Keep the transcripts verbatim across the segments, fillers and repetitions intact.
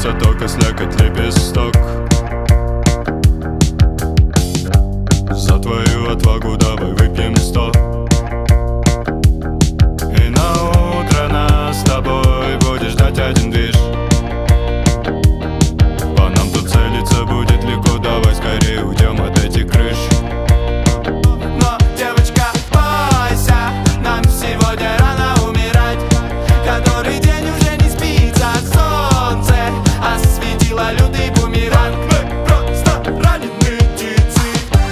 останется только слякоть лепесток. За твою отвагу давай выпьем сто. И на утро нас с тобой будет ждать один движ. По нам тут целиться будет легко, давай скорее уйдем от этих крыш. Но, девочка, бойся, нам сегодня рано умирать. Который день уже не спится, солнце осветило лютый бумеранг. Мы просто раненые птицы.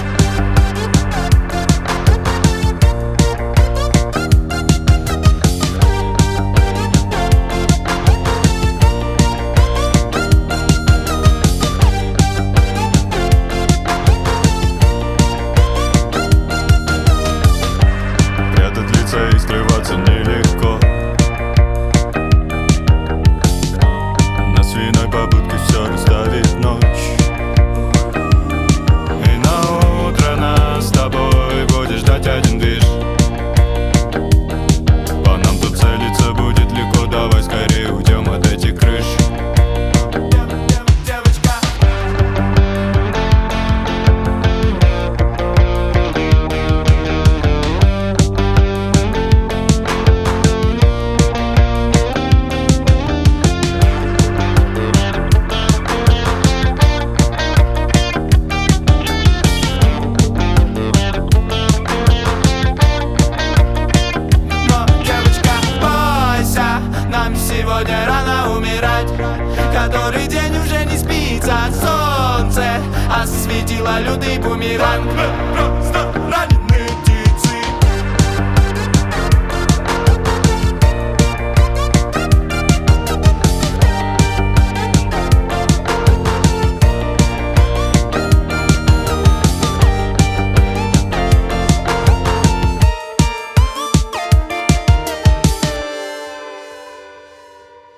Прятать лица и скрываться нелегко. На свиной попытке все расставит ночь. И на утро нас с тобой будет ждать один движ. По нам тут целиться будет легко, давай скорее уйдем от этих крыш. Девочка, сегодня рано умирать. Который день уже не спится, солнце осветило лютый бумеранг.